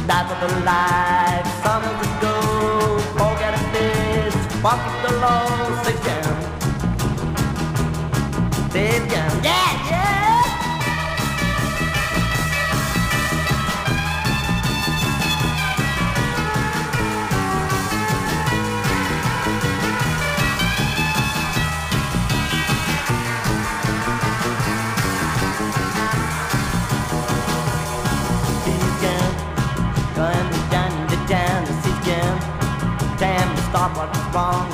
That was the life summers ago. Forget this, walk up the law, sit down. Sit down, yeah, yeah. Stop what's wrong.